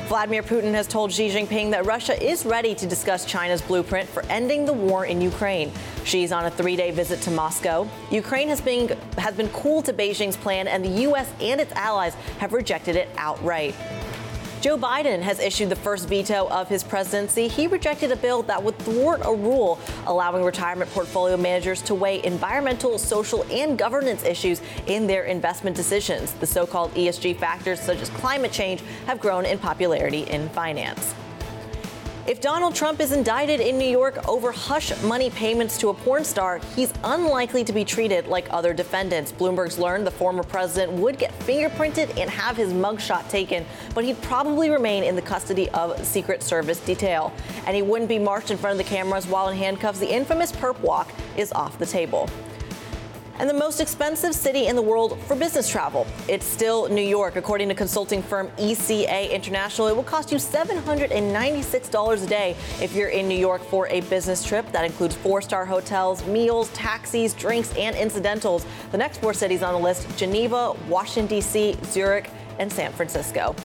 Vladimir Putin has told Xi Jinping that Russia is ready to discuss China's blueprint for ending the war in Ukraine. Xi's on a 3-day visit to Moscow. Ukraine has been cool to Beijing's plan, and the U.S. and its allies have rejected it outright. Joe Biden has issued the first veto of his presidency. He rejected a bill that would thwart a rule allowing retirement portfolio managers to weigh environmental, social, and governance issues in their investment decisions. The so-called ESG factors, such as climate change, have grown in popularity in finance. If Donald Trump is indicted in New York over hush money payments to a porn star, he's unlikely to be treated like other defendants. Bloomberg's learned the former president would get fingerprinted and have his mugshot taken, but he'd probably remain in the custody of Secret Service detail. And he wouldn't be marched in front of the cameras while in handcuffs. The infamous perp walk is off the table. And the most expensive city in the world for business travel, it's still New York. According to consulting firm ECA International, it will cost you $796 a day if you're in New York for a business trip. That includes 4-star hotels, meals, taxis, drinks, and incidentals. The next 4 cities on the list: Geneva, Washington, D.C., Zurich, and San Francisco.